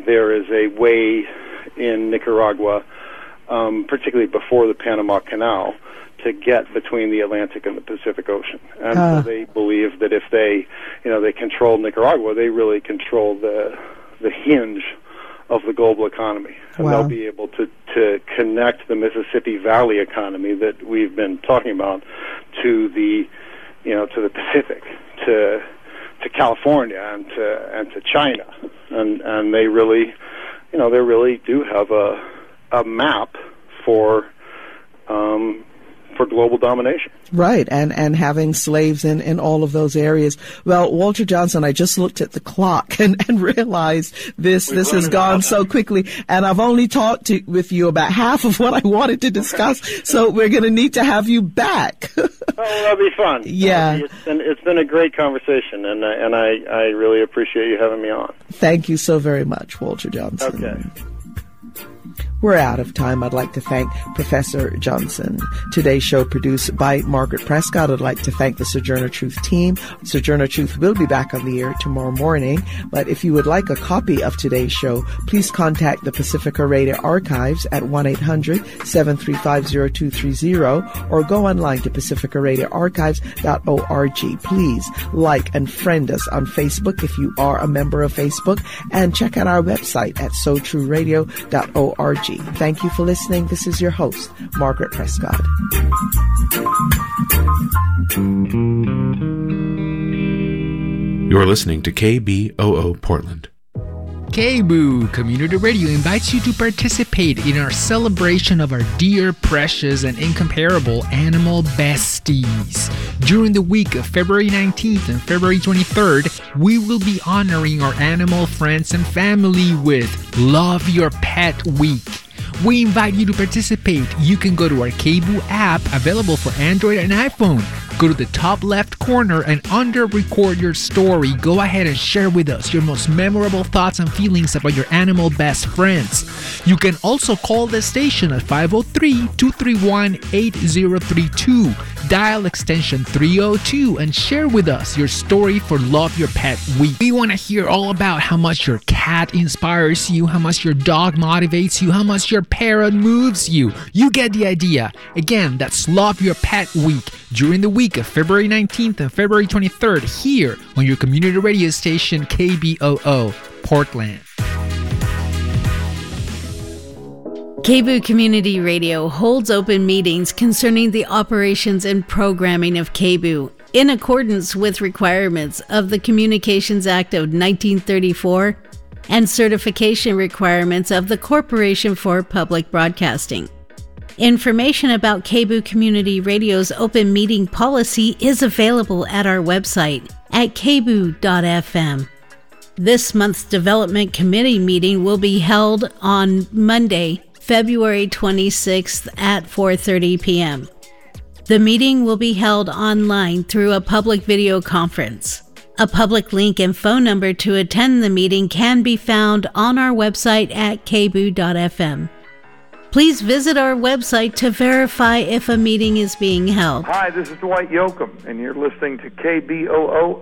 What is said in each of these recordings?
there is a way in Nicaragua, particularly before the Panama Canal, to get between the Atlantic and the Pacific Ocean. And so they believe that if they control Nicaragua, they really control the hinge of the global economy. And they'll be able to connect the Mississippi Valley economy that we've been talking about to the Pacific, to California and to China. And they really do have a map for global domination. Right, and having slaves in all of those areas. Well, Walter Johnson, I just looked at the clock and realized this has gone so quickly, and I've only talked with you about half of what I wanted to discuss, so we're going to need to have you back. Oh, that'll be fun. Yeah. It's been a great conversation, and I really appreciate you having me on. Thank you so very much, Walter Johnson. Okay. We're out of time. I'd like to thank Professor Johnson. Today's show produced by Margaret Prescott. I'd like to thank the Sojourner Truth team. Sojourner Truth will be back on the air tomorrow morning, but if you would like a copy of today's show, please contact the Pacifica Radio Archives at 1-800-735-0230 or go online to pacificaradioarchives.org. Please like and friend us on Facebook if you are a member of Facebook, and check out our website at sotrueradio.org. Thank you for listening. This is your host, Margaret Prescott. You're listening to KBOO Portland. KBOO Community Radio invites you to participate in our celebration of our dear, precious, and incomparable animal besties. During the week of February 19th and February 23rd, we will be honoring our animal friends and family with Love Your Pet Week. We invite you to participate. You can go to our KBOO app, available for Android and iPhone. Go to the top left corner and under Record Your Story, go ahead and share with us your most memorable thoughts and feelings about your animal best friends. You can also call the station at 503-231-8032. Dial extension 302 and share with us your story for Love Your Pet Week. We want to hear all about how much your cat inspires you, how much your dog motivates you, how much your parrot moves you. You get the idea. Again, that's Love Your Pet Week during the week of February 19th and February 23rd here on your community radio station KBOO Portland. KBOO Community Radio holds open meetings concerning the operations and programming of KBOO in accordance with requirements of the Communications Act of 1934 and certification requirements of the Corporation for Public Broadcasting. Information about KBOO Community Radio's open meeting policy is available at our website at kboo.fm. This month's Development Committee meeting will be held on Monday, February 26th at 4:30 p.m. The meeting will be held online through a public video conference. A public link and phone number to attend the meeting can be found on our website at kboo.fm. Please visit our website to verify if a meeting is being held. Hi, this is Dwight Yoakam, and you're listening to KBOO.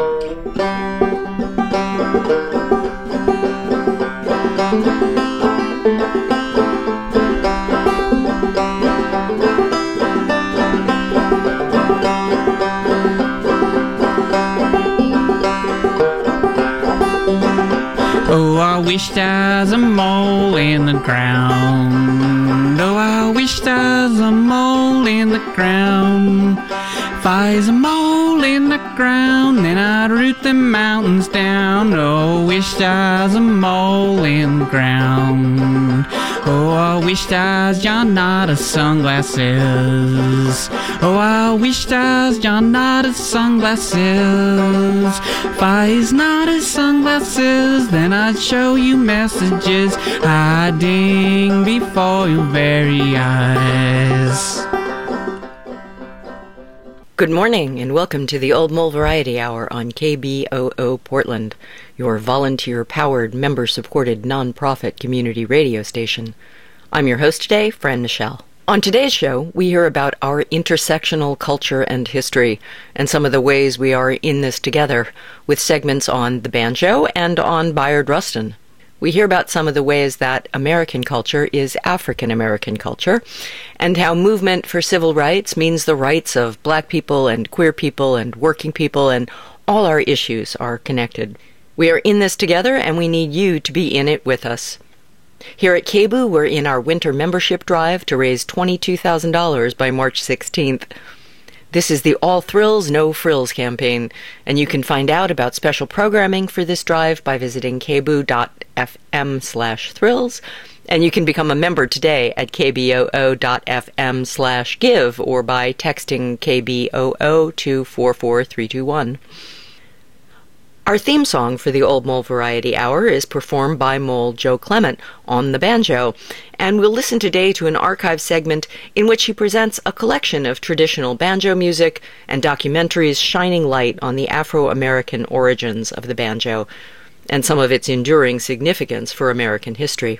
Oh, I wish there's a mole in the ground. Oh, I wish there's a mole in the ground. If I was a mole in the ground, then I'd root the mountains down. Oh, I wish there's a mole in the ground. Oh, I wish there's John Nada's sunglasses. Oh, I wish there's John Nada's sunglasses. If I was Nada's sunglasses, then I'd show you messages hiding before your very eyes. Good morning and welcome to the Old Mole Variety Hour on KBOO Portland, your volunteer-powered, member-supported, non-profit community radio station. I'm your host today, Fran Nichelle. On today's show, we hear about our intersectional culture and history, and some of the ways we are in this together, with segments on the banjo and on Bayard Rustin. we hear about some of the ways that American culture is African American culture, and how movement for civil rights means the rights of black people and queer people and working people, and all our issues are connected. We are in this together, and we need you to be in it with us. Here at KBOO, we're in our winter membership drive to raise $22,000 by March 16th. This is the All Thrills, No Frills campaign, and you can find out about special programming for this drive by visiting kboo.fm/thrills, and you can become a member today at kboo.fm/give or by texting KBOO to 44321. Our theme song for the Old Mole Variety Hour is performed by Mole Joe Clement on the banjo, and we'll listen today to an archive segment in which he presents a collection of traditional banjo music and documentaries shining light on the Afro-American origins of the banjo and some of its enduring significance for American history.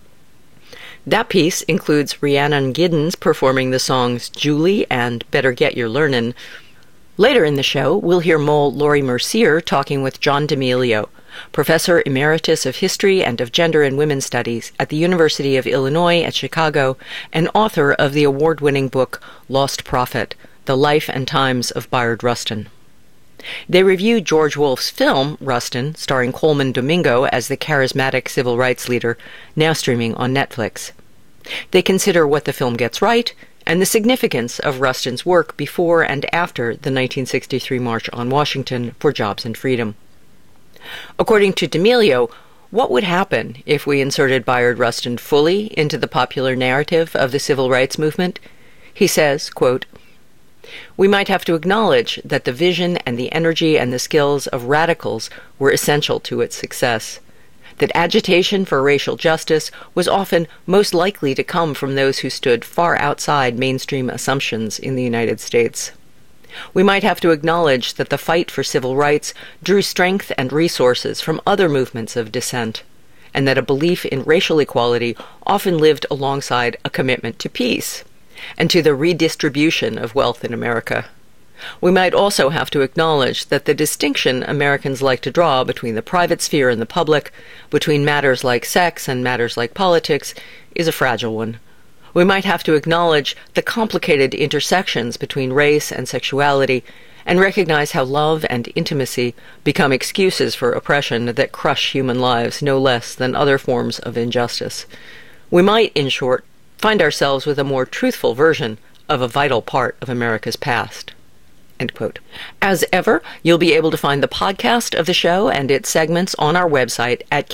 That piece includes Rhiannon Giddens performing the songs Julie and Better Get Your Learnin'. Later in the show, we'll hear Mole Laurie Mercier talking with John D'Amelio, Professor Emeritus of History and of Gender and Women's Studies at the University of Illinois at Chicago and author of the award-winning book Lost Prophet, The Life and Times of Bayard Rustin. They review George Wolfe's film, Rustin, starring Coleman Domingo as the charismatic civil rights leader, now streaming on Netflix. They consider what the film gets right and the significance of Rustin's work before and after the 1963 March on Washington for Jobs and Freedom. According to D'Amelio, what would happen if we inserted Bayard Rustin fully into the popular narrative of the civil rights movement? He says, quote, "We might have to acknowledge that the vision and the energy and the skills of radicals were essential to its success, that agitation for racial justice was often most likely to come from those who stood far outside mainstream assumptions in the United States. We might have to acknowledge that the fight for civil rights drew strength and resources from other movements of dissent, and that a belief in racial equality often lived alongside a commitment to peace and to the redistribution of wealth in America. We might also have to acknowledge that the distinction Americans like to draw between the private sphere and the public, between matters like sex and matters like politics, is a fragile one. We might have to acknowledge the complicated intersections between race and sexuality, and recognize how love and intimacy become excuses for oppression that crush human lives no less than other forms of injustice. We might, in short, find ourselves with a more truthful version of a vital part of America's past." End quote. As ever, you'll be able to find the podcast of the show and its segments on our website at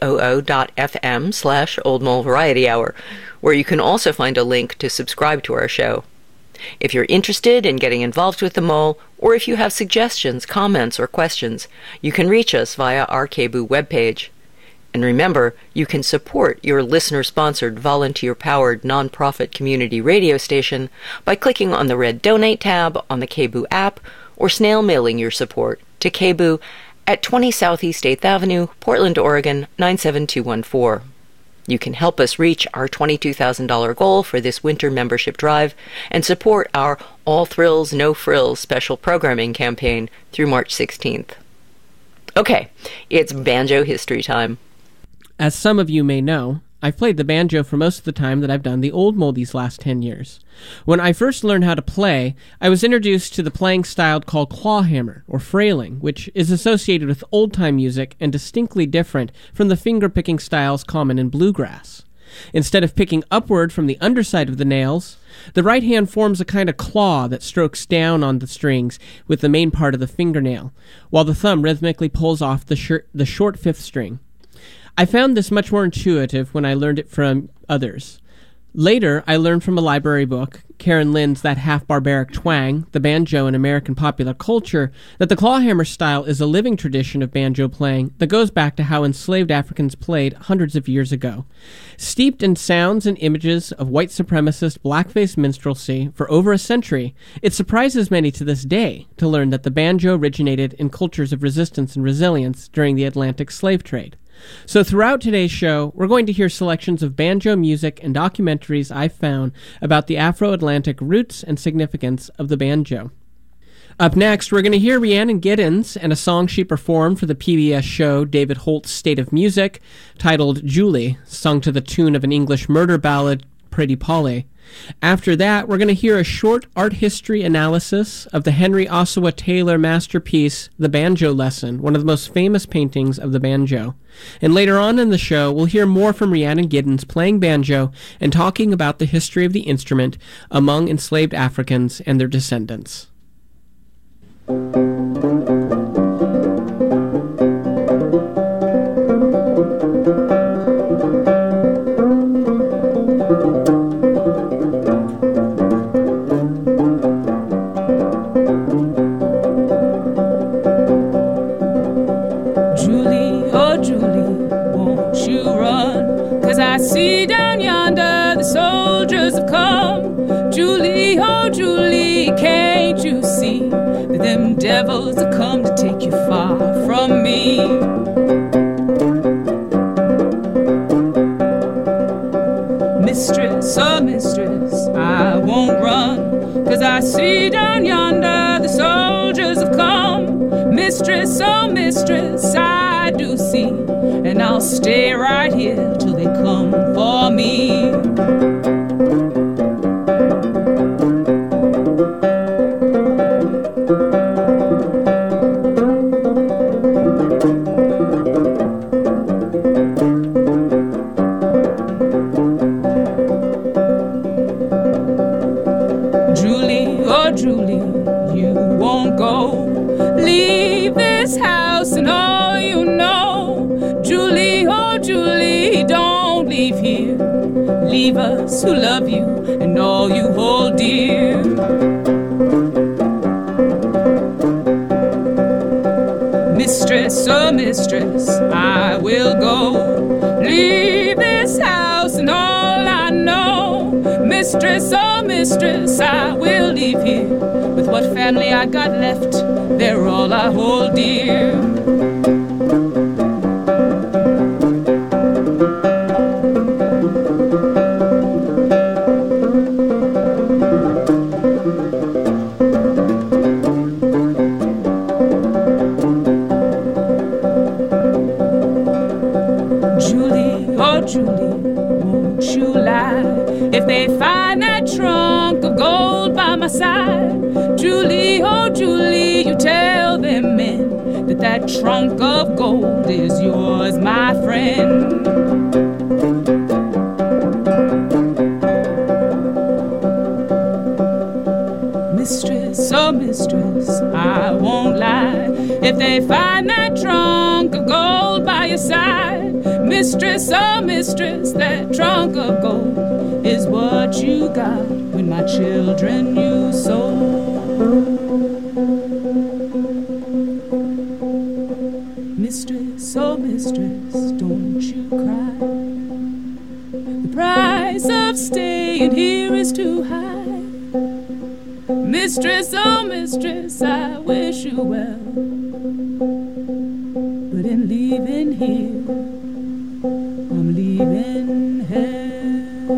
kboo.fm/Old Mole Variety Hour, where you can also find a link to subscribe to our show. If you're interested in getting involved with the Mole, or if you have suggestions, comments, or questions, you can reach us via our KBOO webpage. And remember, you can support your listener-sponsored, volunteer-powered, nonprofit community radio station by clicking on the red Donate tab on the KBOO app or snail mailing your support to KBOO at 20 Southeast 8th Avenue, Portland, Oregon, 97214. You can help us reach our $22,000 goal for this winter membership drive and support our All Thrills, No Frills special programming campaign through March 16th. Okay, it's banjo history time. As some of you may know, I've played the banjo for most of the time that I've done the Old Mole these last 10 years. When I first learned how to play, I was introduced to the playing style called clawhammer, or frailing, which is associated with old-time music and distinctly different from the finger-picking styles common in bluegrass. Instead of picking upward from the underside of the nails, the right hand forms a kind of claw that strokes down on the strings with the main part of the fingernail, while the thumb rhythmically pulls off the short fifth string. I found this much more intuitive when I learned it from others. Later, I learned from a library book, Karen Lynn's That Half-Barbaric Twang, The Banjo in American Popular Culture, that the clawhammer style is a living tradition of banjo playing that goes back to how enslaved Africans played hundreds of years ago. Steeped in sounds and images of white supremacist blackface minstrelsy for over a century, it surprises many to this day to learn that the banjo originated in cultures of resistance and resilience during the Atlantic slave trade. So throughout today's show, we're going to hear selections of banjo music and documentaries I've found about the Afro-Atlantic roots and significance of the banjo. Up next, we're going to hear Rhiannon Giddens and a song she performed for the PBS show David Holt's State of Music, titled Julie, sung to the tune of an English murder ballad, Pretty Polly. After that, we're going to hear a short art history analysis of the Henry Ossawa Taylor masterpiece, The Banjo Lesson, one of the most famous paintings of the banjo. And later on in the show, we'll hear more from Rhiannon Giddens playing banjo and talking about the history of the instrument among enslaved Africans and their descendants. See down yonder, the soldiers have come. Julie, oh Julie, can't you see that them devils have come to take you far from me? Mistress, oh mistress, I won't run, 'cause I see down yonder, the soldiers have come. Mistress, oh mistress, I do see, and I'll stay right here till they come for me. Julie, oh Julie, you won't go. Leave this house and all you know. Julie, oh Julie, don't leave here. Leave us who love you and all you hold dear. Mistress, oh mistress, I will go. Leave this house and all I know. Mistress, oh mistress, I will leave here. With what family I got left, they're all I hold dear. Julie, oh Julie, won't you lie? If they find that trunk of gold by my side, Julie, oh Julie, you tell them men that that trunk of gold is yours, my friend. Mistress, oh mistress, I won't lie. If they find that trunk of gold by your side, mistress, oh mistress, that trunk of gold is what you got when my children you sold. Mistress, oh mistress, don't you cry. The price of staying here is too high. Mistress, oh mistress, I wish you well, but in leaving here, I'm leaving hell.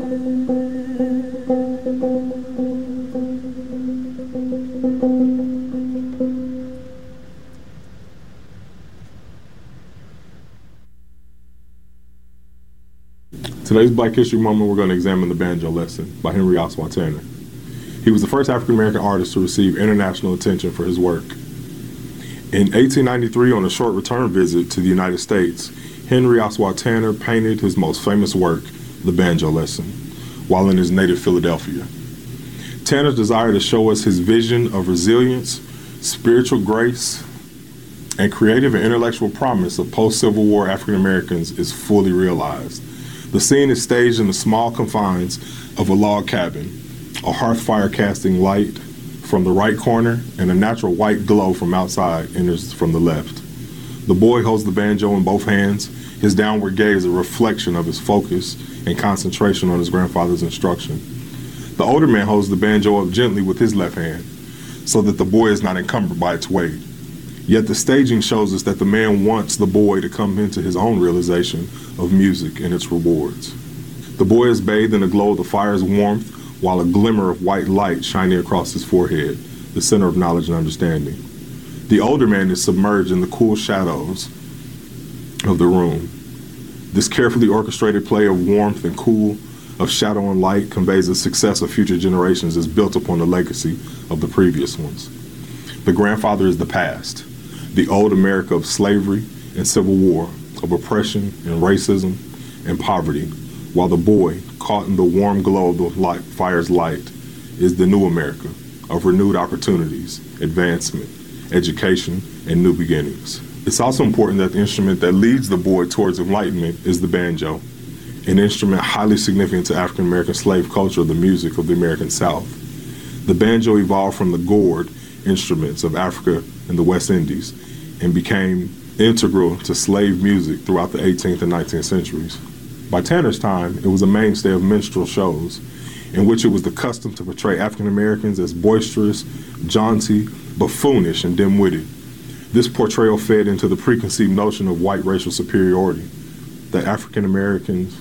Today's Black History Moment, we're going to examine The Banjo Lesson by Henry Ossawa Taylor. He was the first African-American artist to receive international attention for his work. In 1893, on a short return visit to the United States, Henry Ossawa Taylor painted his most famous work, The Banjo Lesson, while in his native Philadelphia. Taylor's desire to show us his vision of resilience, spiritual grace, and creative and intellectual promise of post-Civil War African Americans is fully realized. The scene is staged in the small confines of a log cabin, a hearth fire casting light from the right corner, and a natural white glow from outside enters from the left. The boy holds the banjo in both hands, his downward gaze a reflection of his focus and concentration on his grandfather's instruction. The older man holds the banjo up gently with his left hand, so that the boy is not encumbered by its weight. Yet the staging shows us that the man wants the boy to come into his own realization of music and its rewards. The boy is bathed in the glow of the fire's warmth, while a glimmer of white light shining across his forehead the center of knowledge and understanding. The older man is submerged in the cool shadows of the room. This carefully orchestrated play of warmth and cool, of shadow and light, conveys the success of future generations is built upon the legacy of the previous ones. The grandfather is the past, the old America of slavery and civil war, of oppression and racism and poverty, while the boy, caught in the warm glow of the fire's light, is the new America of renewed opportunities, advancement, education, and new beginnings. It's also important that the instrument that leads the boy towards enlightenment is the banjo, an instrument highly significant to African American slave culture, the music of the American South. The banjo evolved from the gourd instruments of Africa and the West Indies and became integral to slave music throughout the 18th and 19th centuries. By Tanner's time, it was a mainstay of minstrel shows in which it was the custom to portray African Americans as boisterous, jaunty, buffoonish, and dim-witted. This portrayal fed into the preconceived notion of white racial superiority, that African Americans,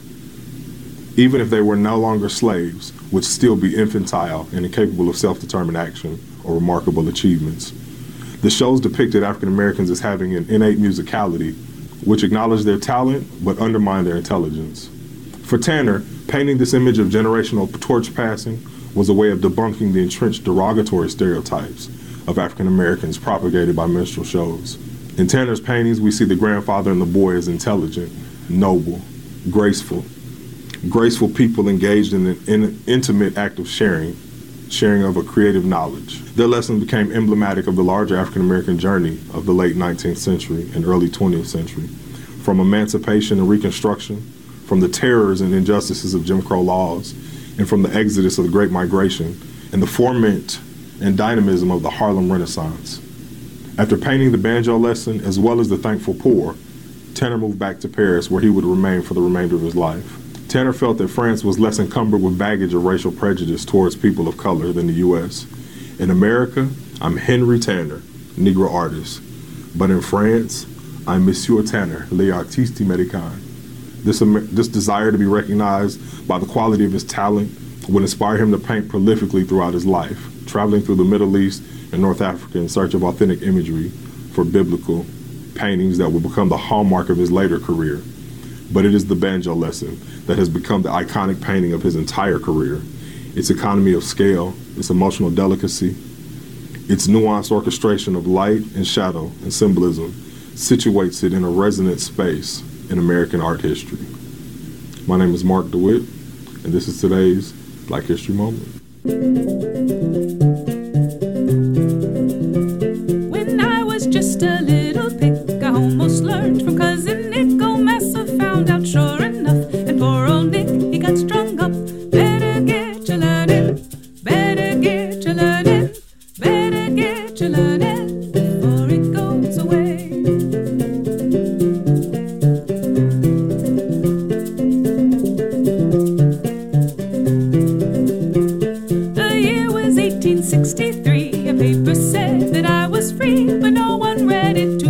even if they were no longer slaves, would still be infantile and incapable of self-determined action or remarkable achievements. The shows depicted African Americans as having an innate musicality, which acknowledged their talent but undermined their intelligence. For Tanner, painting this image of generational torch passing was a way of debunking the entrenched derogatory stereotypes of African Americans propagated by minstrel shows. In Tanner's paintings, we see the grandfather and the boy as intelligent, noble, graceful people engaged in an intimate act of sharing of a creative knowledge. Their lessons became emblematic of the larger African American journey of the late 19th century and early 20th century, from emancipation and Reconstruction, from the terrors and injustices of Jim Crow laws, and from the exodus of the Great Migration, and the ferment and dynamism of the Harlem Renaissance. After painting the banjo lesson as well as the Thankful Poor, Tanner moved back to Paris, where he would remain for the remainder of his life. Tanner felt that France was less encumbered with baggage of racial prejudice towards people of color than the U.S. In America, I'm Henry Tanner, Negro artist. But in France, I'm Monsieur Tanner, l'artiste américain. This desire to be recognized by the quality of his talent would inspire him to paint prolifically throughout his life, traveling through the Middle East and North Africa in search of authentic imagery for biblical paintings that would become the hallmark of his later career. But it is the banjo lesson that has become the iconic painting of his entire career. Its economy of scale, its emotional delicacy, its nuanced orchestration of light and shadow and symbolism situates it in a resonant space in American art history. My name is Mark DeWitt, and this is today's Black History Moment. When I was just a little pig, I almost learned from Cousin Nick. Old Massa found out sure enough, and poor old Nick, he got strung up. Better get your learning, better get your learning, better get your learning before it goes away. The year was 1863. A paper said that I was free, but no one read it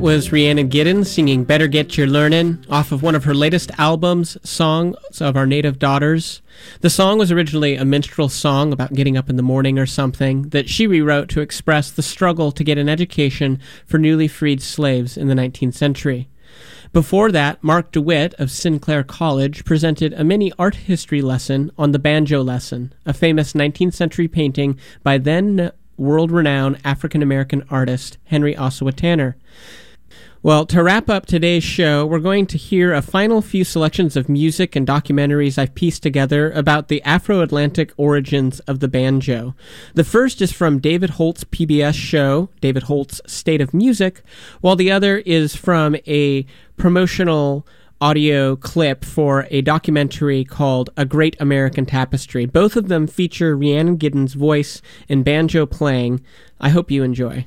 was Rhiannon Giddens singing Better Get Your Learnin' off of one of her latest albums, Songs of Our Native Daughters. The song was originally a minstrel song about getting up in the morning or something that she rewrote to express the struggle to get an education for newly freed slaves in the 19th century. Before that, Mark DeWitt of Sinclair College presented a mini art history lesson on the Banjo Lesson, a famous 19th century painting by then world-renowned African-American artist Henry Ossawa Tanner. Well, to wrap up today's show, we're going to hear a final few selections of music and documentaries I've pieced together about the Afro-Atlantic origins of the banjo. The first is from David Holt's PBS show, David Holt's State of Music, while the other is from a promotional audio clip for a documentary called A Great American Tapestry. Both of them feature Rhiannon Giddens' voice and banjo playing. I hope you enjoy.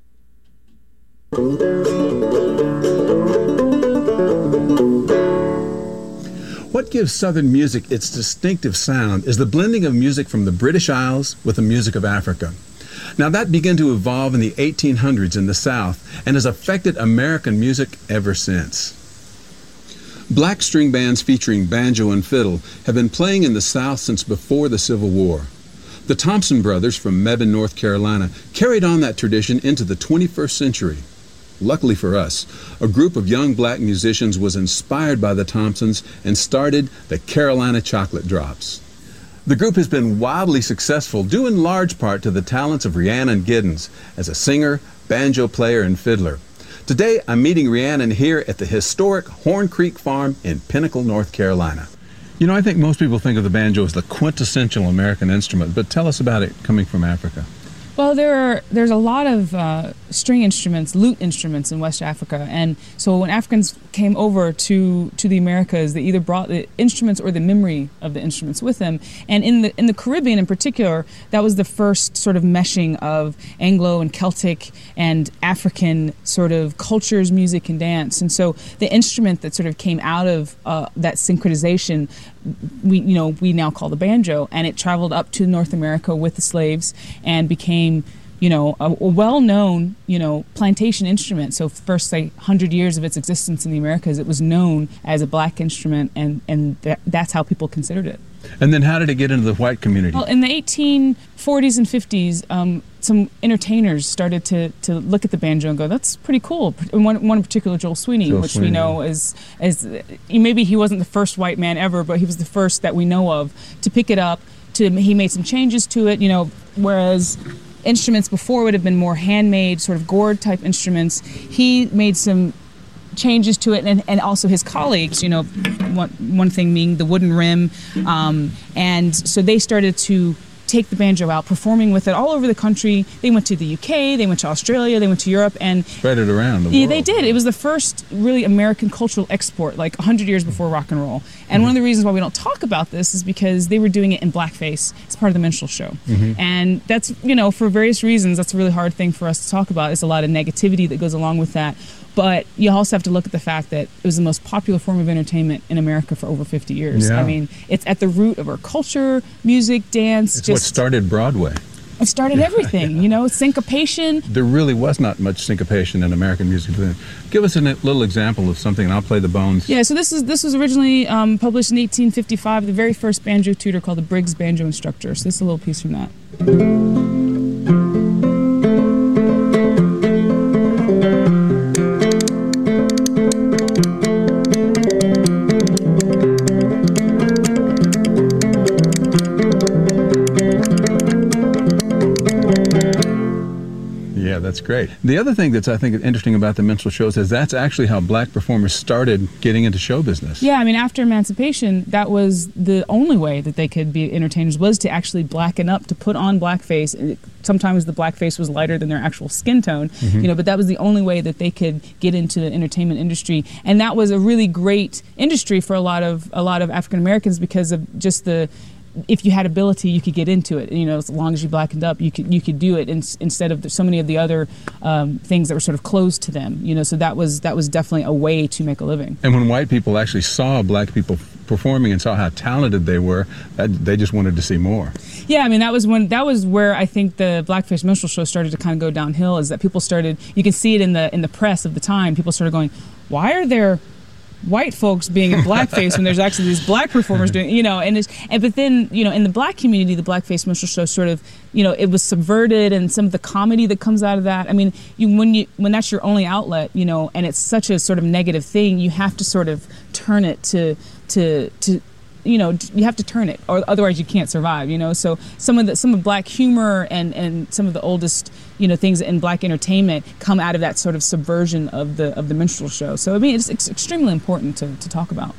What gives Southern music its distinctive sound is the blending of music from the British Isles with the music of Africa. Now that began to evolve in the 1800s in the South and has affected American music ever since. Black string bands featuring banjo and fiddle have been playing in the South since before the Civil War. The Thompson brothers from Mebane, North Carolina, carried on that tradition into the 21st century. Luckily for us, a group of young black musicians was inspired by the Thompsons and started the Carolina Chocolate Drops. The group has been wildly successful due in large part to the talents of Rhiannon Giddens as a singer, banjo player, and fiddler. Today, I'm meeting Rhiannon here at the historic Horn Creek Farm in Pinnacle, North Carolina. You know, I think most people think of the banjo as the quintessential American instrument, but tell us about it coming from Africa. Well, there's a lot of string instruments, lute instruments in West Africa, and so when Africans came over to the Americas, they either brought the instruments or the memory of the instruments with them. And in the Caribbean in particular, that was the first sort of meshing of Anglo and Celtic and African sort of cultures, music, and dance. And so the instrument that sort of came out of that synchronization, we now call the banjo, and it traveled up to North America with the slaves and became a well-known, plantation instrument. So first, say, 100 years of its existence in the Americas, it was known as a black instrument, and that's how people considered it. And then how did it get into the white community? Well, in the 1840s and 50s, some entertainers started to look at the banjo and go, that's pretty cool. And one in particular, Joel Sweeney, we know as maybe he wasn't the first white man ever, but he was the first that we know of to pick it up. He made some changes to it, whereas instruments before would have been more handmade, sort of gourd type instruments. He made some changes to it, and also his colleagues, one thing being the wooden rim, and so they started to take the banjo out, performing with it all over the country. They went to the UK, they went to Australia, they went to Europe, and spread it around the world. Yeah, they did. It was the first really American cultural export, like 100 years before rock and roll. And one of the reasons why we don't talk about this is because they were doing it in blackface as part of the minstrel show. And that's, for various reasons, that's a really hard thing for us to talk about. There's a lot of negativity that goes along with that. But you also have to look at the fact that it was the most popular form of entertainment in America for over 50 years. Yeah. I mean, it's at the root of our culture, music, dance. It's what started Broadway. It started everything, syncopation. There really was not much syncopation in American music then. Give us a little example of something, and I'll play the bones. Yeah, so this was originally published in 1855, the very first banjo tutor called the Briggs Banjo Instructor. So this is a little piece from that. That's great. The other thing that's, I think, interesting about the minstrel shows is that's actually how black performers started getting into show business. Yeah, I mean, after emancipation, that was the only way that they could be entertainers, was to actually blacken up, to put on blackface. Sometimes the blackface was lighter than their actual skin tone, but that was the only way that they could get into the entertainment industry. And that was a really great industry for a lot of African Americans because of just if you had ability, you could get into it. As long as you blackened up, you could do it instead of so many of the other things that were sort of closed to them. So that was definitely a way to make a living. And when white people actually saw black people performing and saw how talented they were, they just wanted to see more. Yeah, I mean, that was where I think the Blackface Minstrel Show started to kind of go downhill, is that people started, you can see it in the press of the time, people started going, why are there white folks being in blackface when there's actually these black performers doing, but then, in the black community, the Blackface Minstrel Show sort of, it was subverted, and some of the comedy that comes out of that. I mean, when that's your only outlet, and it's such a sort of negative thing, you have to sort of turn it to you have to turn it, or otherwise you can't survive. So some of black humor and some of the oldest things in black entertainment come out of that sort of subversion of the minstrel show. So I mean, it's extremely important to talk about.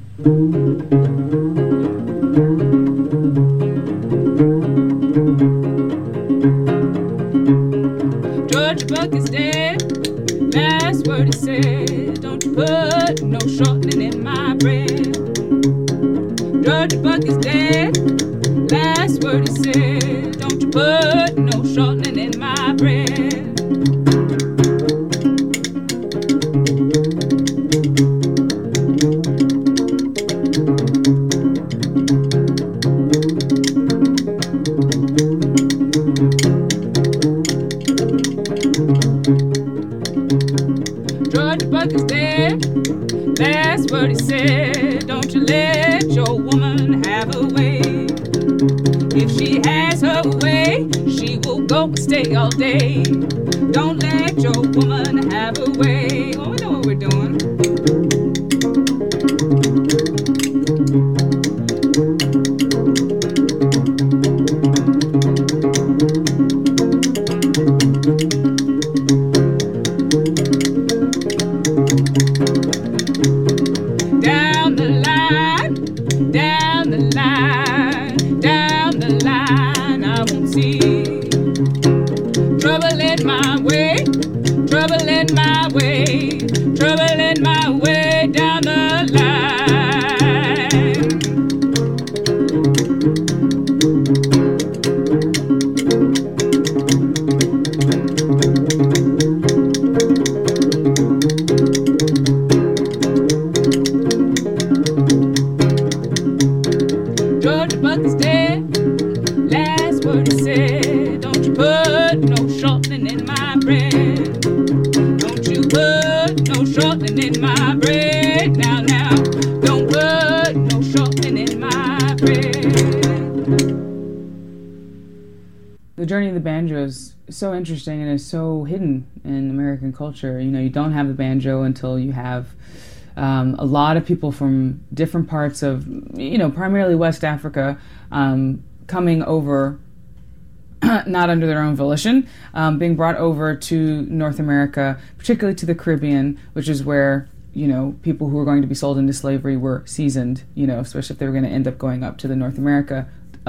George Buck is dead. Last word he said, don't you put no shortening in my bread. George Buck is dead. Last word he said, don't you put no shortening in my bread. George Buck is dead. Last word he said, don't you let your woman have her way. If she has her way, she will go and stay all day. Don't let your woman have her way. Well, we know what we're doing. So interesting, and is so hidden in American culture. You don't have the banjo until you have a lot of people from different parts of, primarily West Africa, coming over, not under their own volition, being brought over to North America, particularly to the Caribbean, which is where, people who were going to be sold into slavery were seasoned, especially if they were going to end up going up to North America.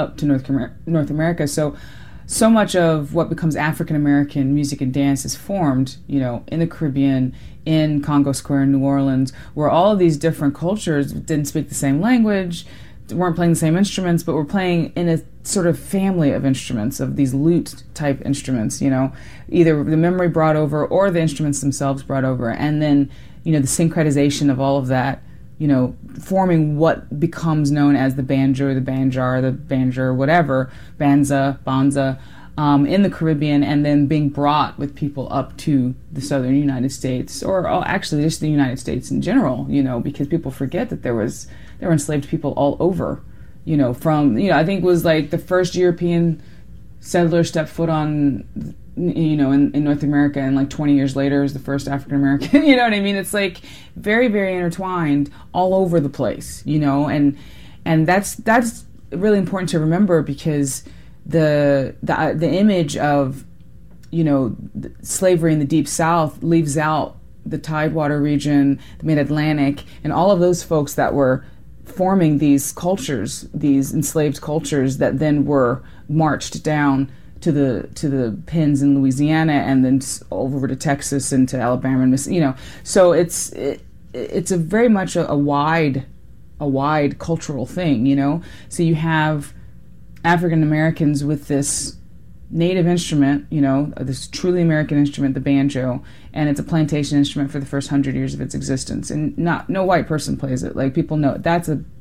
So much of what becomes African American music and dance is formed, in the Caribbean, in Congo Square in New Orleans, where all of these different cultures didn't speak the same language, weren't playing the same instruments, but were playing in a sort of family of instruments, of these lute-type instruments, either the memory brought over or the instruments themselves brought over, and then, the syncretization of all of that, forming what becomes known as the banjo, the banjar, the banjer, whatever, banza, in the Caribbean, and then being brought with people up to the southern United States, or actually just the United States in general, because people forget that there were enslaved people all over, from, I think it was like the first European settler stepped foot on, in North America, and like 20 years later is the first African American. You know what I mean? It's like very, very intertwined all over the place. And that's really important to remember, because the image of slavery in the Deep South leaves out the Tidewater region, the Mid-Atlantic, and all of those folks that were forming these cultures, these enslaved cultures that then were marched down to the pens in Louisiana, and then over to Texas and to Alabama and Mississippi. So it's a very much a wide cultural thing. So you have African Americans with this native instrument, this truly American instrument, the banjo, and it's a plantation instrument for the first 100 years of its existence, and no white person plays it. Like, people know that's a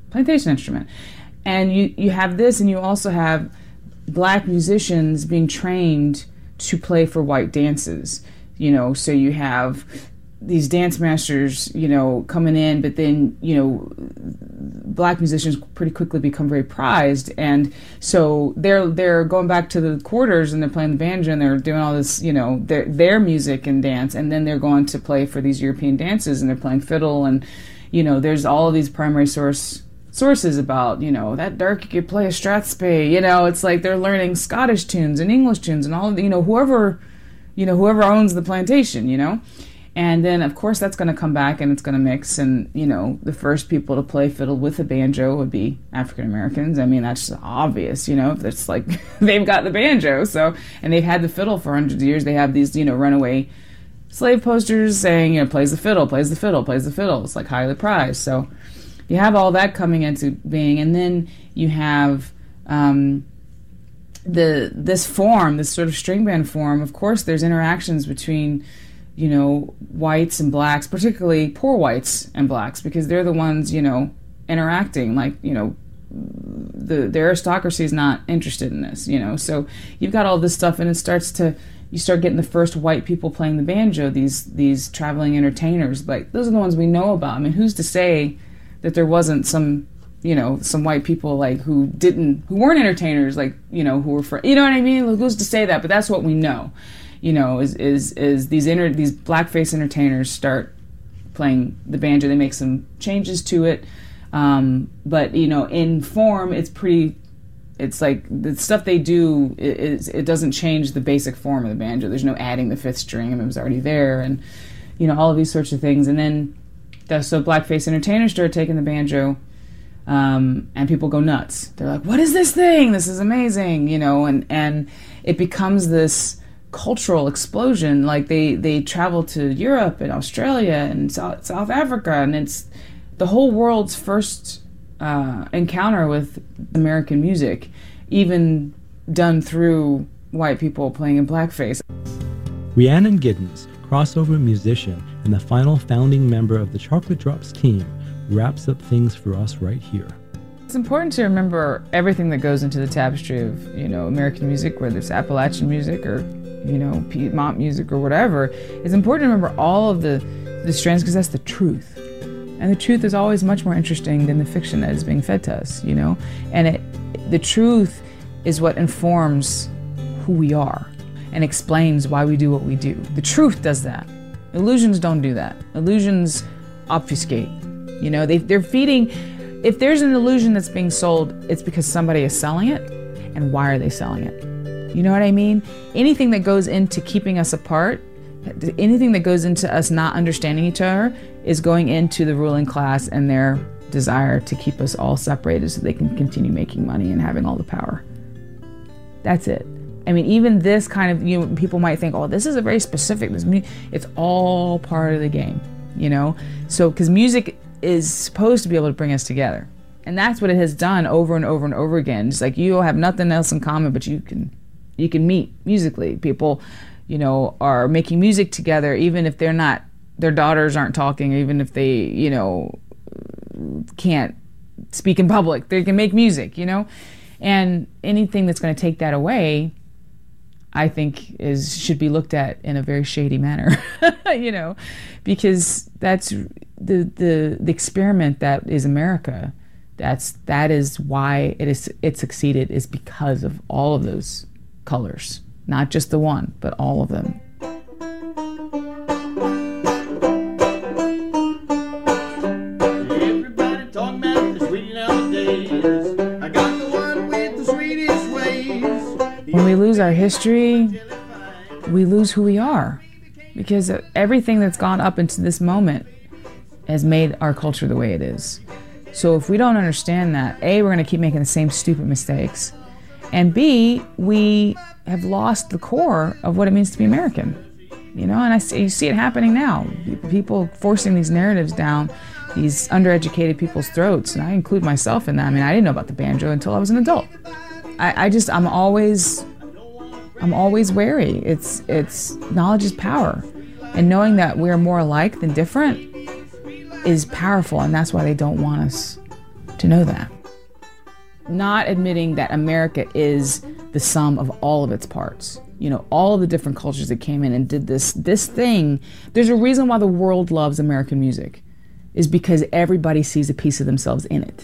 plantation instrument. And you have this, and you also have black musicians being trained to play for white dances. You know, so you have these dance masters, you know, coming in, but then, you know, black musicians pretty quickly become very prized, and so they're going back to the quarters and they're playing the banjo and they're doing all this, you know, their music and dance, and then they're going to play for these European dances and they're playing fiddle, and you know, there's all of these primary sources about, you know, that darky could play a strathspey, you know, it's like they're learning Scottish tunes and English tunes and all, you know, whoever owns the plantation, you know. And then, of course, that's going to come back and it's going to mix. And, you know, the first people to play fiddle with a banjo would be African Americans. I mean, that's obvious, you know. It's like they've got the banjo. So, and they've had the fiddle for hundreds of years. They have these, you know, runaway slave posters saying, you know, plays the fiddle, plays the fiddle, plays the fiddle. It's like highly prized. So you have all that coming into being. And then you have this form, this sort of string band form. Of course, there's interactions between, you know, whites and blacks, particularly poor whites and blacks, because they're the ones, you know, interacting. Like, you know, the aristocracy is not interested in this, you know. So you've got all this stuff, and you start getting the first white people playing the banjo, these traveling entertainers. Like, those are the ones we know about. I mean, who's to say that there wasn't some, you know, some white people like who weren't entertainers, like, you know, who were you know what I mean? Who's to say that? But that's what we know. You know, is these blackface entertainers start playing the banjo. They make some changes to it, but you know, in form, it's like the stuff they do. It doesn't change the basic form of the banjo. There's no adding the fifth string. I mean, it was already there, and you know, all of these sorts of things. And then, so blackface entertainers start taking the banjo, and people go nuts. They're like, "What is this thing? This is amazing!" You know, and it becomes this cultural explosion. Like they travel to Europe and Australia and South Africa, and it's the whole world's first encounter with American music, even done through white people playing in blackface. Rhiannon Giddens, crossover musician and the final founding member of the Chocolate Drops team, wraps up things for us right here. It's important to remember everything that goes into the tapestry of, you know, American music, whether it's Appalachian music or, you know, Piedmont music or whatever. It's important to remember all of the strands, because that's the truth. And the truth is always much more interesting than the fiction that is being fed to us, you know? And the truth is what informs who we are and explains why we do what we do. The truth does that. Illusions don't do that. Illusions obfuscate. You know, they're feeding. If there's an illusion that's being sold, it's because somebody is selling it. And why are they selling it? You know what I mean? Anything that goes into keeping us apart, anything that goes into us not understanding each other, is going into the ruling class and their desire to keep us all separated so they can continue making money and having all the power. That's it. I mean, even this kind of, you know, people might think, oh, this is a very specific, it's all part of the game, you know? So, because music is supposed to be able to bring us together. And that's what it has done over and over and over again. It's like you have nothing else in common, but you can meet musically. People, you know, are making music together, even if they're not, their daughters aren't talking, even if they, you know, can't speak in public. They can make music, you know? And anything that's going to take that away, I think should be looked at in a very shady manner, you know, because that's the experiment that is America. That is why it succeeded, is because of all of those colors, not just the one, but all of them. Everybody talking about the sweet nowadays. I got the one with the sweetest ways. When we lose our history, we lose who we are, because everything that's gone up into this moment has made our culture the way it is. So if we don't understand that, A, we're going to keep making the same stupid mistakes, and B, we have lost the core of what it means to be American. You know, and you see it happening now. People forcing these narratives down these undereducated people's throats, and I include myself in that. I mean, I didn't know about the banjo until I was an adult. I'm always wary. It's knowledge is power, and knowing that we're more alike than different is powerful, and that's why they don't want us to know that. Not admitting that America is the sum of all of its parts. You know, all of the different cultures that came in and did this thing. There's a reason why the world loves American music, is because everybody sees a piece of themselves in it.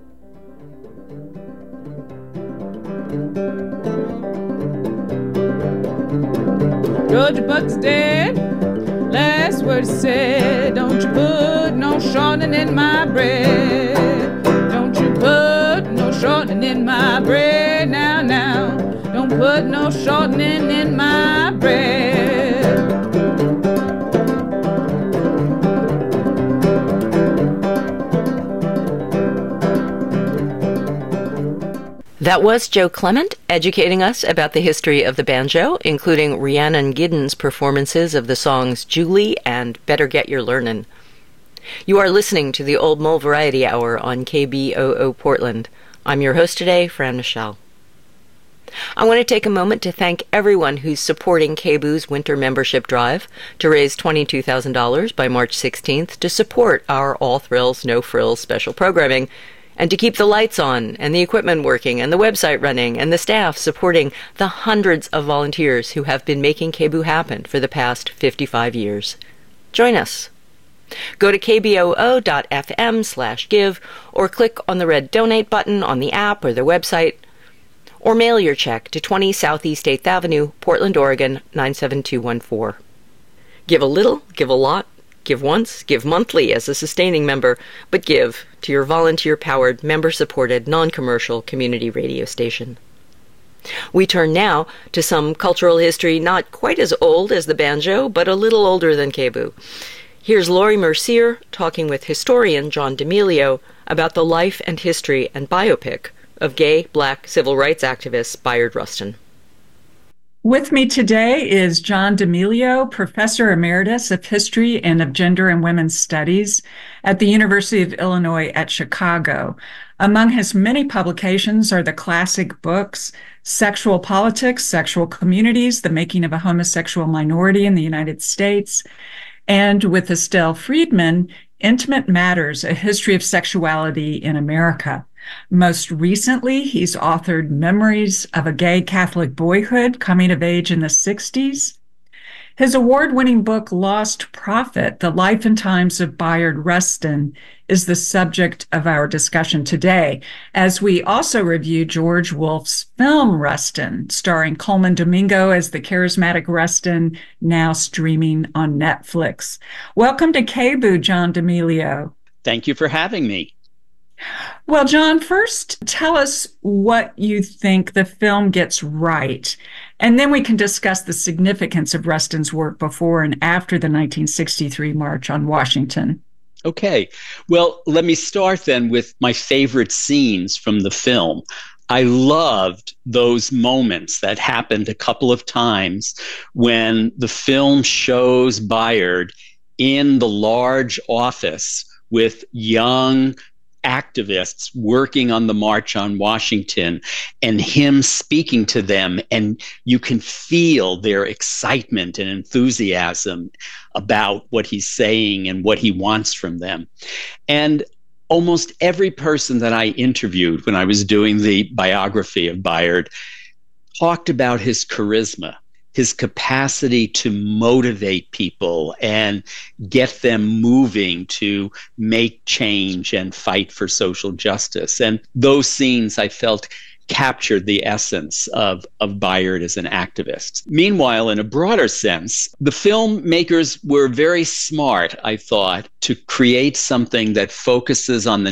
George Buck's dead. Last word he said, don't you put no shortening in my bread. Don't you put no shortening in my bread now. Don't put no shortening in my bread. That was Joe Clement educating us about the history of the banjo, including Rhiannon Giddens' performances of the songs Julie and Better Get Your Learnin'. You are listening to the Old Mole Variety Hour on KBOO Portland. I'm your host today, Fran Michelle. I want to take a moment to thank everyone who's supporting KBOO's winter membership drive to raise $22,000 by March 16th to support our All Thrills, No Frills special programming, and to keep the lights on and the equipment working and the website running and the staff supporting the hundreds of volunteers who have been making KBOO happen for the past 55 years. Join us. Go to kboo.fm/give or click on the red donate button on the app or the website, or mail your check to 20 Southeast 8th Avenue, Portland, Oregon, 97214. Give a little, give a lot, give once, give monthly as a sustaining member, but give to your volunteer-powered, member-supported, non-commercial community radio station. We turn now to some cultural history not quite as old as the banjo, but a little older than KBOO. Here's Laurie Mercier talking with historian John D'Amelio about the life and history and biopic of gay black civil rights activist Bayard Rustin. With me today is John D'Amelio, Professor Emeritus of History and of Gender and Women's Studies at the University of Illinois at Chicago. Among his many publications are the classic books Sexual Politics, Sexual Communities, The Making of a Homosexual Minority in the United States, and with Estelle Friedman, Intimate Matters, A History of Sexuality in America. Most recently, he's authored Memories of a Gay Catholic Boyhood, Coming of Age in the 60s. His award-winning book, Lost Prophet, The Life and Times of Bayard Rustin, is the subject of our discussion today, as we also review George Wolfe's film Rustin, starring Coleman Domingo as the charismatic Rustin, now streaming on Netflix. Welcome to KBOO, John D'Amelio. Thank you for having me. Well, John, first tell us what you think the film gets right, and then we can discuss the significance of Rustin's work before and after the 1963 March on Washington. Okay. Well, let me start then with my favorite scenes from the film. I loved those moments that happened a couple of times when the film shows Bayard in the large office with young activists working on the March on Washington and him speaking to them, and you can feel their excitement and enthusiasm about what he's saying and what he wants from them. And almost every person that I interviewed when I was doing the biography of Bayard talked about his charisma, his capacity to motivate people and get them moving to make change and fight for social justice. And those scenes, I felt, captured the essence of Bayard as an activist. Meanwhile, in a broader sense, the filmmakers were very smart, I thought, to create something that focuses on the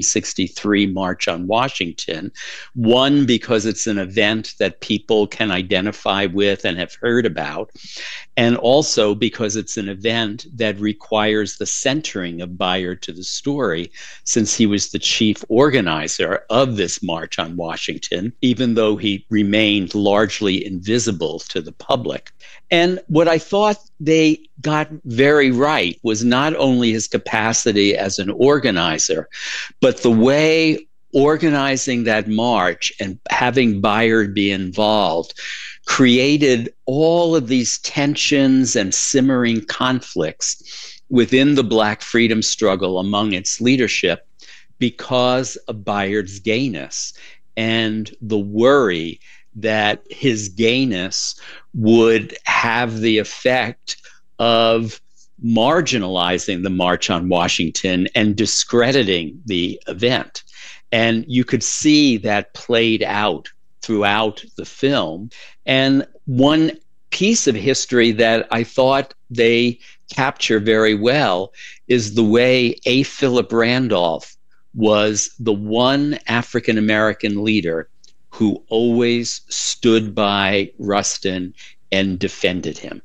1963 March on Washington. One, because it's an event that people can identify with and have heard about, and also because it's an event that requires the centering of Bayard to the story, since he was the chief organizer of this March on Washington, even though he remained largely invisible to the public. And what I thought they got very right was not only his capacity as an organizer, but the way organizing that march and having Bayard be involved created all of these tensions and simmering conflicts within the Black freedom struggle among its leadership because of Bayard's gayness and the worry that his gayness would have the effect of marginalizing the March on Washington and discrediting the event. And you could see that played out throughout the film. And one piece of history that I thought they capture very well is the way A. Philip Randolph was the one African American leader who always stood by Rustin and defended him.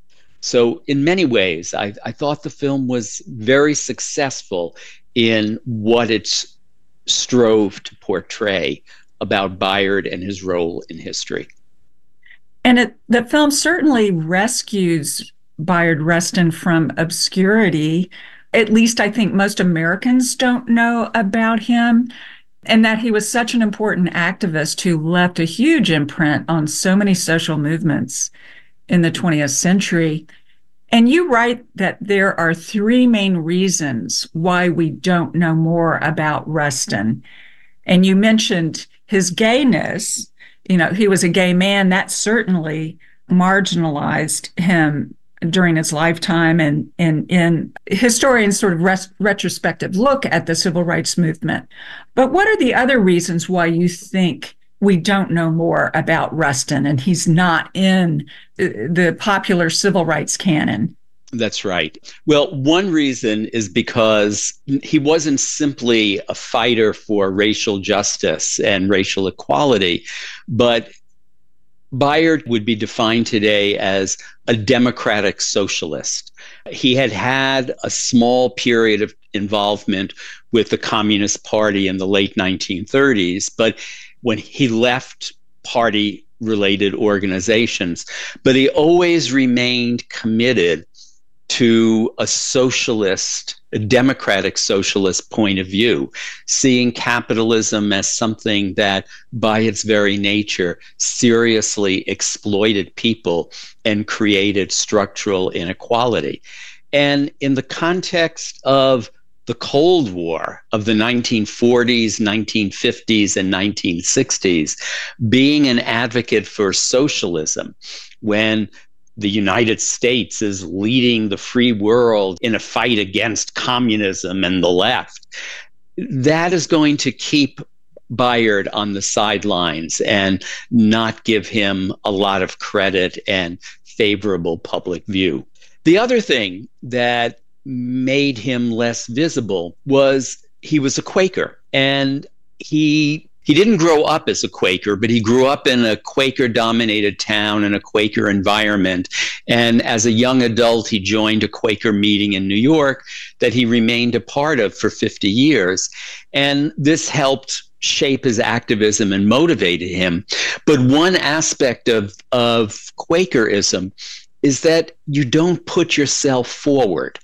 So in many ways, I thought the film was very successful in what it strove to portray about Bayard and his role in history. And the film certainly rescues Bayard Rustin from obscurity. At least I think most Americans don't know about him, and that he was such an important activist who left a huge imprint on so many social movements in the 20th century. And you write that there are three main reasons why we don't know more about Rustin. And you mentioned his gayness. You know, he was a gay man. That certainly marginalized him during his lifetime, and in historians' sort of retrospective look at the civil rights movement. But what are the other reasons why you think we don't know more about Rustin and he's not in the popular civil rights canon? That's right. Well, one reason is because he wasn't simply a fighter for racial justice and racial equality, but Bayard would be defined today as a democratic socialist. He had had a small period of involvement with the Communist Party in the late 1930s, but when he left party-related organizations, but he always remained committed to a socialist, a democratic socialist point of view, seeing capitalism as something that by its very nature seriously exploited people and created structural inequality. And in the context of the Cold War of the 1940s, 1950s, and 1960s, being an advocate for socialism when the United States is leading the free world in a fight against communism and the left, that is going to keep Bayard on the sidelines and not give him a lot of credit and favorable public view. The other thing that made him less visible was he was a Quaker, and he didn't grow up as a Quaker, but he grew up in a Quaker-dominated town and a Quaker environment. And as a young adult, he joined a Quaker meeting in New York that he remained a part of for 50 years. And this helped shape his activism and motivated him. But one aspect of Quakerism is that you don't put yourself forward.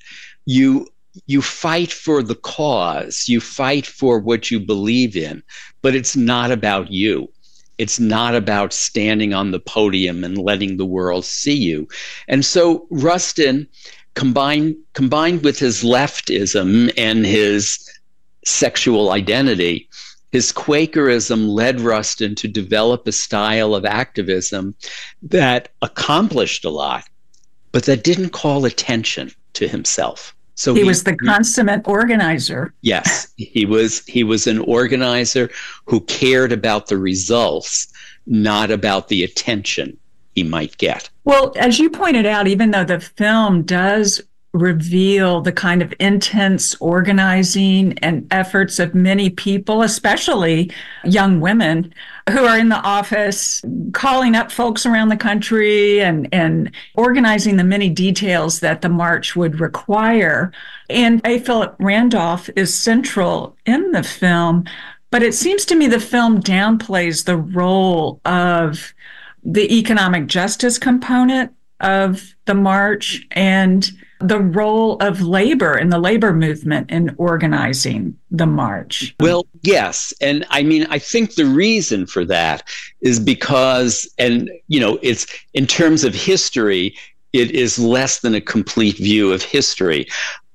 You fight for the cause, you fight for what you believe in, but it's not about you. It's not about standing on the podium and letting the world see you. And so Rustin, combined with his leftism and his sexual identity, his Quakerism led Rustin to develop a style of activism that accomplished a lot, but that didn't call attention to himself. So he was the consummate organizer. Yes, he was an organizer who cared about the results, not about the attention he might get. Well, as you pointed out, even though the film does reveal the kind of intense organizing and efforts of many people, especially young women who are in the office, calling up folks around the country and organizing the many details that the march would require. And A. Philip Randolph is central in the film, but it seems to me the film downplays the role of the economic justice component of the march and the role of labor and the labor movement in organizing the march. Well, yes. And I mean, I think the reason for that is because, and, it's in terms of history, it is less than a complete view of history.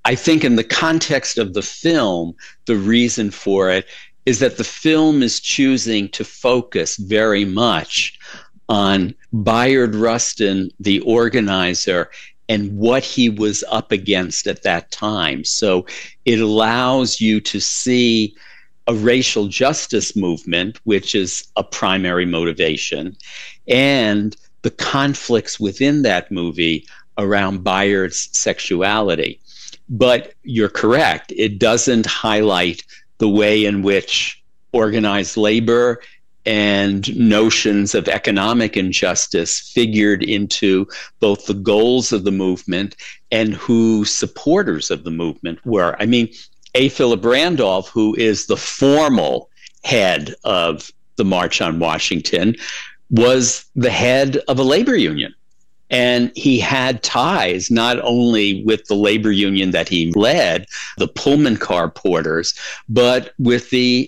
I think in the context of the film, the reason for it is that the film is choosing to focus very much on Bayard Rustin, the organizer, and what he was up against at that time. So it allows you to see a racial justice movement, which is a primary motivation, and the conflicts within that movie around Bayard's sexuality. But you're correct, it doesn't highlight the way in which organized labor and notions of economic injustice figured into both the goals of the movement and who supporters of the movement were. I mean, A. Philip Randolph, who is the formal head of the March on Washington, was the head of a labor union. And he had ties not only with the labor union that he led, the Pullman car porters, but with the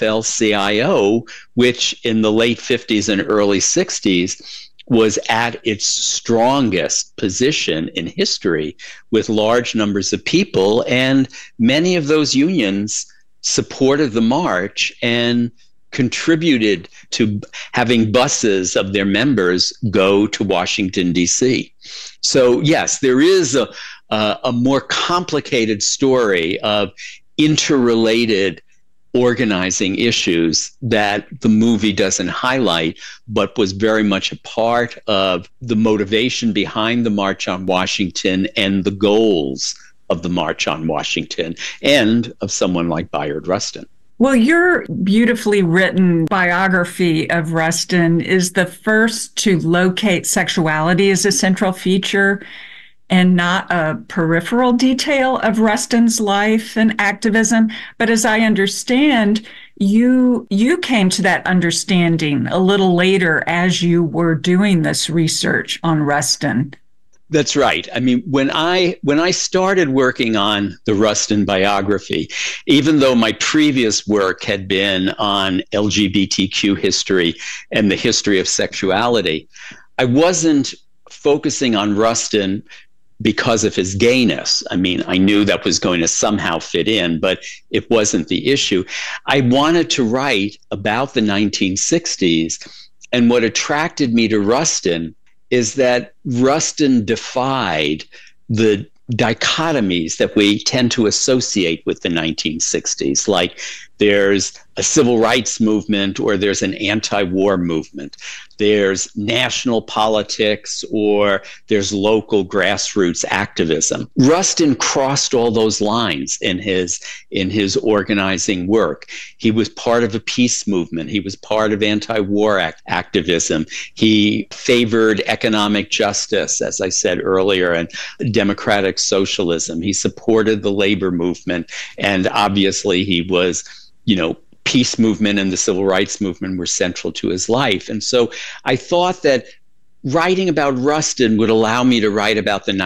AFL-CIO, which in the late 50s and early 60s was at its strongest position in history with large numbers of people. And many of those unions supported the march and contributed to having buses of their members go to Washington, D.C. So, yes, there is a more complicated story of interrelated organizing issues that the movie doesn't highlight, but was very much a part of the motivation behind the March on Washington and the goals of the March on Washington and of someone like Bayard Rustin. Well, your beautifully written biography of Rustin is the first to locate sexuality as a central feature and not a peripheral detail of Rustin's life and activism. But as I understand, you came to that understanding a little later as you were doing this research on Rustin. That's right. I mean, when I started working on the Rustin biography, even though my previous work had been on LGBTQ history and the history of sexuality, I wasn't focusing on Rustin because of his gayness. I mean, I knew that was going to somehow fit in, but it wasn't the issue. I wanted to write about the 1960s, and what attracted me to Rustin is that Rustin defied the dichotomies that we tend to associate with the 1960s, like there's a civil rights movement or there's an anti-war movement. There's national politics or there's local grassroots activism. Rustin crossed all those lines in his organizing work. He was part of a peace movement. He was part of anti-war activism. He favored economic justice, as I said earlier, and democratic socialism. He supported the labor movement. And obviously he was, peace movement and the civil rights movement were central to his life. And so I thought that writing about Rustin would allow me to write about the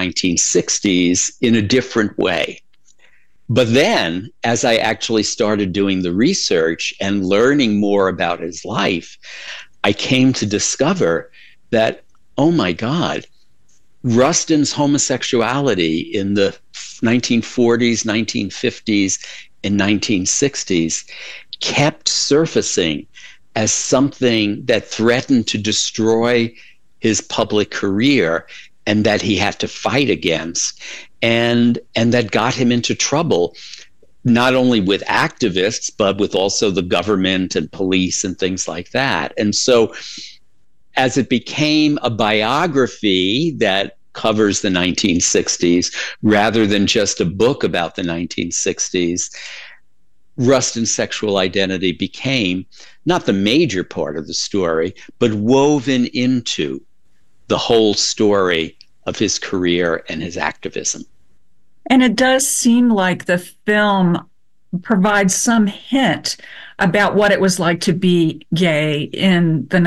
1960s in a different way. But then, as I actually started doing the research and learning more about his life, I came to discover that, oh my God, Rustin's homosexuality in the 1940s, 1950s, and 1960s kept surfacing as something that threatened to destroy his public career and that he had to fight against, and that got him into trouble, not only with activists, but with also the government and police and things like that. And so as it became a biography that covers the 1960s rather than just a book about the 1960s, Rustin's sexual identity became not the major part of the story, but woven into the whole story of his career and his activism. And it does seem like the film provides some hint about what it was like to be gay in the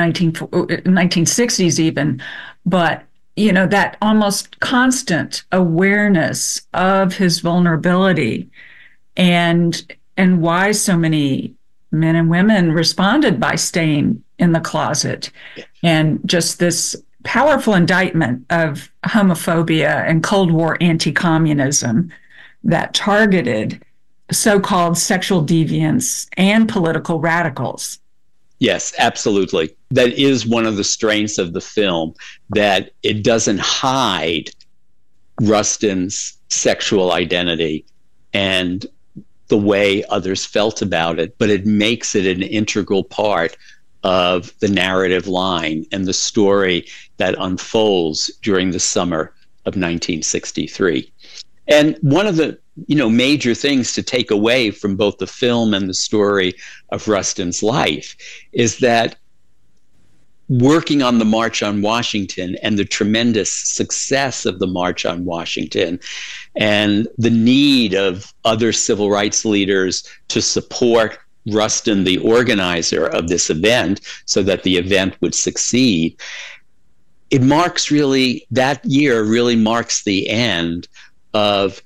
1960s even, but that almost constant awareness of his vulnerability and why so many men and women responded by staying in the closet, and just this powerful indictment of homophobia and Cold War anti-communism that targeted so-called sexual deviants and political radicals. Yes, absolutely. That is one of the strengths of the film, that it doesn't hide Rustin's sexual identity and the way others felt about it, but it makes it an integral part of the narrative line and the story that unfolds during the summer of 1963. And one of the major things to take away from both the film and the story of Rustin's life is that working on the March on Washington and the tremendous success of the March on Washington and the need of other civil rights leaders to support Rustin, the organizer of this event, so that the event would succeed, that year really marks the end of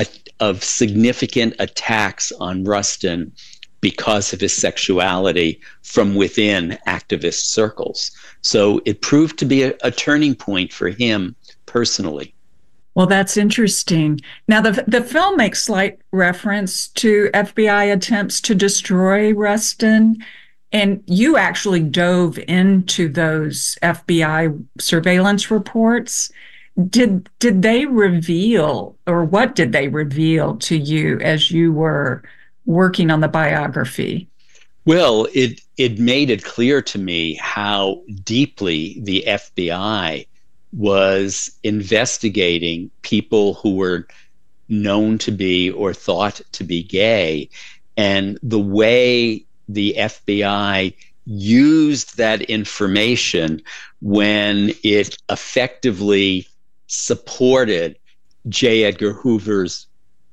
significant attacks on Rustin because of his sexuality from within activist circles. So it proved to be a turning point for him personally. Well, that's interesting. Now, the film makes slight reference to FBI attempts to destroy Rustin, and you actually dove into those FBI surveillance reports. Did they reveal, or what did they reveal to you as you were working on the biography? Well, it made it clear to me how deeply the FBI was investigating people who were known to be or thought to be gay, and the way the FBI used that information when it effectively supported J. Edgar Hoover's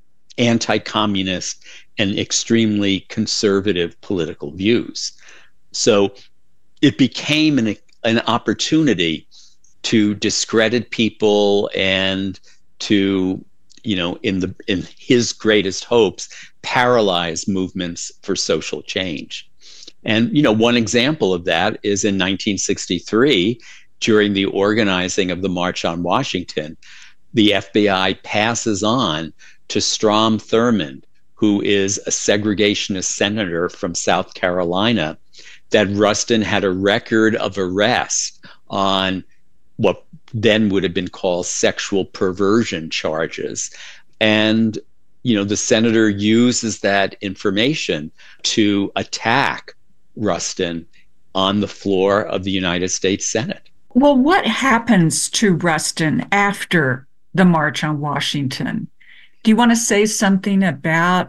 anti-communist and extremely conservative political views. So it became an opportunity to discredit people and to, in his greatest hopes, paralyze movements for social change. And, one example of that is in 1963, during the organizing of the March on Washington, the FBI passes on to Strom Thurmond, who is a segregationist senator from South Carolina, that Rustin had a record of arrest on what then would have been called sexual perversion charges. And, the senator uses that information to attack Rustin on the floor of the United States Senate. Well, what happens to Rustin after the March on Washington? Do you want to say something about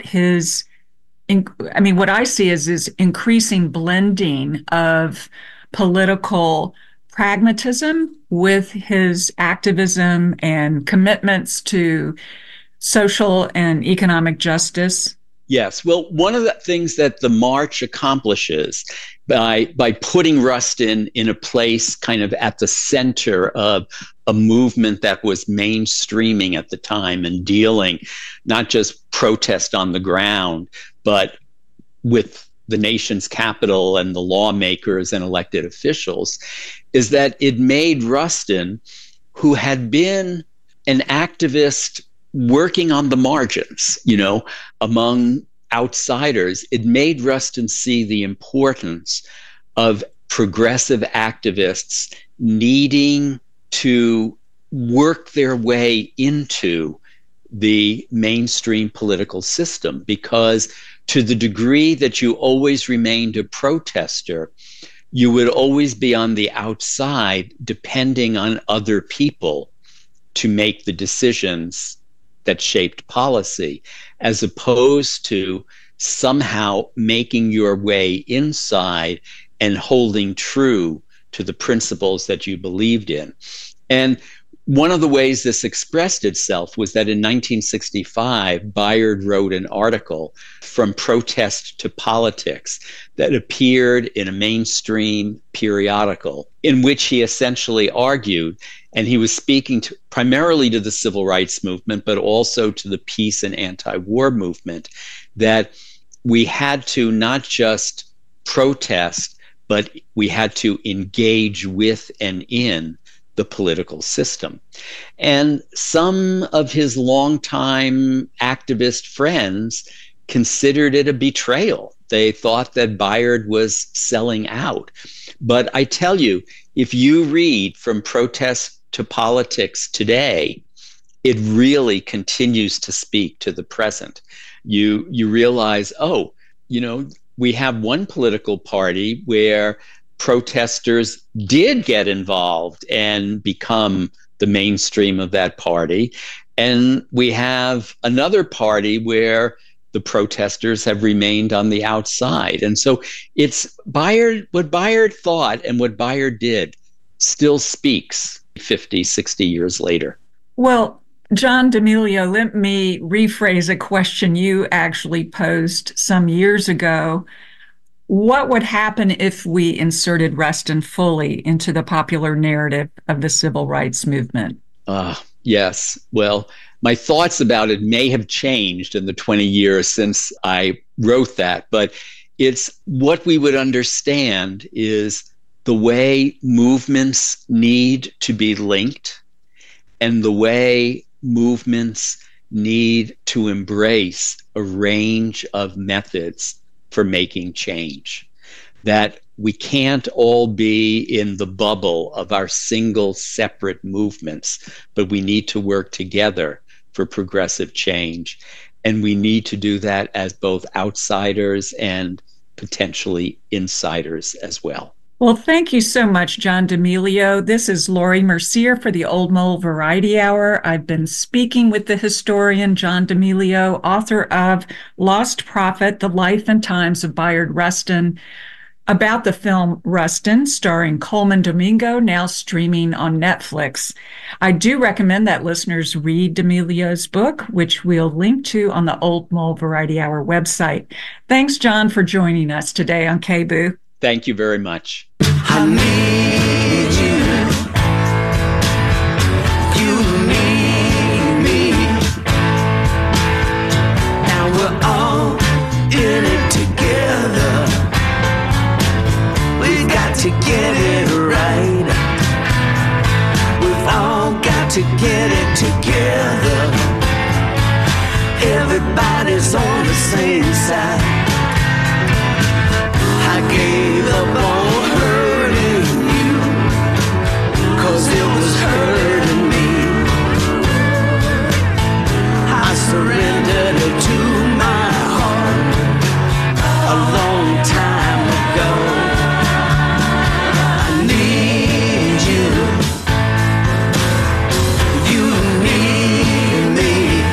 what I see is his increasing blending of political pragmatism with his activism and commitments to social and economic justice? Yes. Well, one of the things that the March accomplishes by putting Rustin in a place kind of at the center of a movement that was mainstreaming at the time and dealing not just protest on the ground, but with the nation's capital and the lawmakers and elected officials, is that it made Rustin, who had been an activist working on the margins, among outsiders, it made Rustin see the importance of progressive activists needing to work their way into the mainstream political system, because to the degree that you always remained a protester, you would always be on the outside depending on other people to make the decisions that shaped policy, as opposed to somehow making your way inside and holding true to the principles that you believed in. And one of the ways this expressed itself was that in 1965, Bayard wrote an article, From Protest to Politics, that appeared in a mainstream periodical, in which he essentially argued, and he was speaking primarily to the civil rights movement, but also to the peace and anti-war movement, that we had to not just protest, but we had to engage with and in the political system. And some of his longtime activist friends considered it a betrayal. They thought that Bayard was selling out. But I tell you, if you read From Protest to Politics today, it really continues to speak to the present. You realize, we have one political party where protesters did get involved and become the mainstream of that party. And we have another party where the protesters have remained on the outside. And so it's Bayard, what Bayard thought and what Bayard did still speaks 50, 60 years later. Well, John D'Amelio, let me rephrase a question you actually posed some years ago. What would happen if we inserted Rustin fully into the popular narrative of the civil rights movement? Yes. Well, my thoughts about it may have changed in the 20 years since I wrote that, but it's what we would understand is the way movements need to be linked and the way movements need to embrace a range of methods for making change. That we can't all be in the bubble of our single separate movements, but we need to work together for progressive change. And we need to do that as both outsiders and potentially insiders as well. Well, thank you so much, John D'Amelio. This is Lori Mercier for the Old Mole Variety Hour. I've been speaking with the historian John D'Amelio, author of Lost Prophet, The Life and Times of Bayard Rustin, about the film Rustin, starring Coleman Domingo, now streaming on Netflix. I do recommend that listeners read D'Amelio's book, which we'll link to on the Old Mole Variety Hour website. Thanks, John, for joining us today on KBOO. Thank you very much. I need you. You need me. Now we're all in it together. We got to get it right. We've all got to get it together. Everybody's on the same side. I gave up on hurting you, 'cause it was hurting me. I surrendered it to my heart a long time ago. I need you. You need me.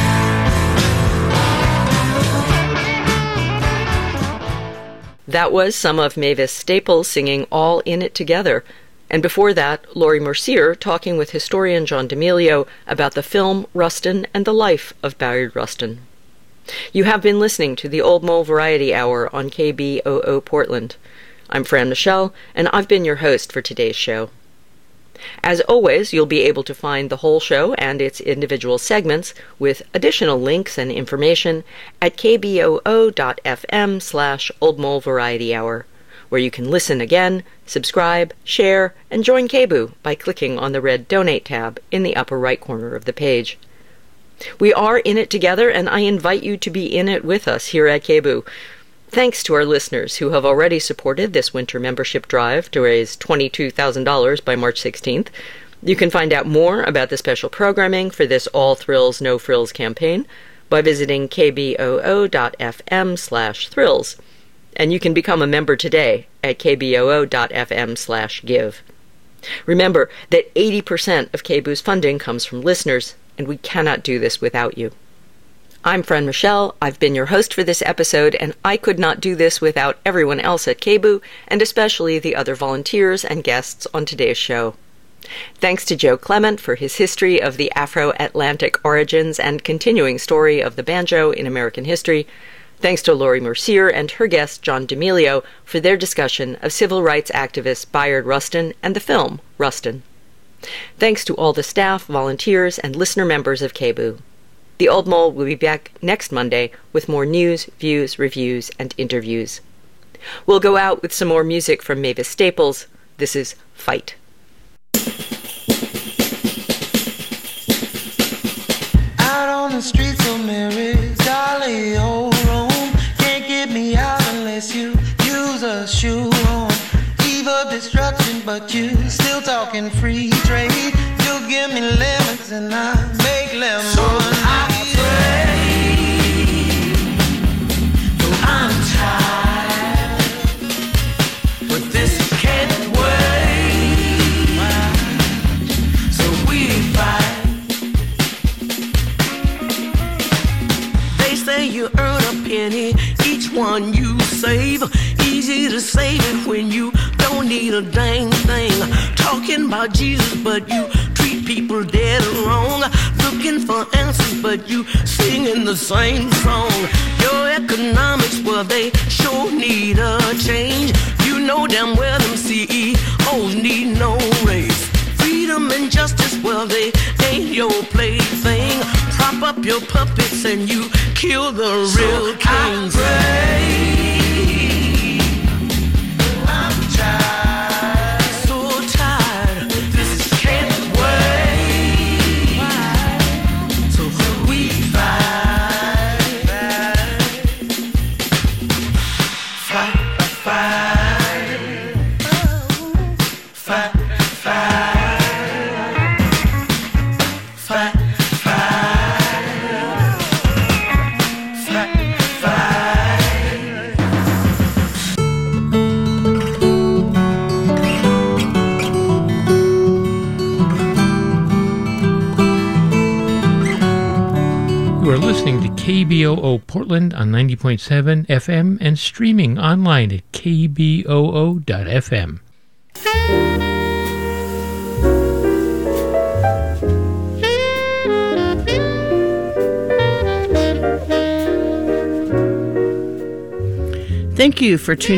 That was some of Mavis Staples singing All in It Together. And before that, Lori Mercier talking with historian John D'Amelio about the film Rustin and the life of Bayard Rustin. You have been listening to the Old Mole Variety Hour on KBOO Portland. I'm Fran Michelle, and I've been your host for today's show. As always, you'll be able to find the whole show and its individual segments with additional links and information at kboo.fm/Old Mole Variety Hour, where you can listen again, subscribe, share, and join KBOO by clicking on the red Donate tab in the upper right corner of the page. We are in it together, and I invite you to be in it with us here at KBOO. Thanks to our listeners who have already supported this winter membership drive to raise $22,000 by March 16th. You can find out more about the special programming for this All Thrills, No Frills campaign by visiting kboo.fm/thrills. And you can become a member today at kboo.fm/give. Remember that 80% of KBOO's funding comes from listeners, and we cannot do this without you. I'm Fran Michelle. I've been your host for this episode, and I could not do this without everyone else at KBOO, and especially the other volunteers and guests on today's show. Thanks to Joe Clement for his history of the Afro-Atlantic origins and continuing story of the banjo in American history. Thanks to Lori Mercier and her guest John D'Amelio for their discussion of civil rights activist Bayard Rustin and the film Rustin. Thanks to all the staff, volunteers, and listener members of KBOO. The Old Mole will be back next Monday with more news, views, reviews, and interviews. We'll go out with some more music from Mavis Staples. This is Fight. to Mary, Dolly, old Rome. Can't get me out unless you use a shoe on. Eve of destruction, but you still talking free trade. You give me lemons and I make lemonade. So I pray, though I'm tired, but this can't wait. So we fight. They say you earn a penny each one you save. Easy to save it when you don't need a dang thing. Talking about Jesus, but you treat people dead wrong. Looking for answers, but you singing the same song. Your economics, well, they sure need a change. You know damn well them CEOs need no raise. Freedom and justice, well, they ain't your plaything. Prop up your puppets and you kill the real kings. KBOO Portland on 90.7 FM and streaming online at kboo.fm. Thank you for tuning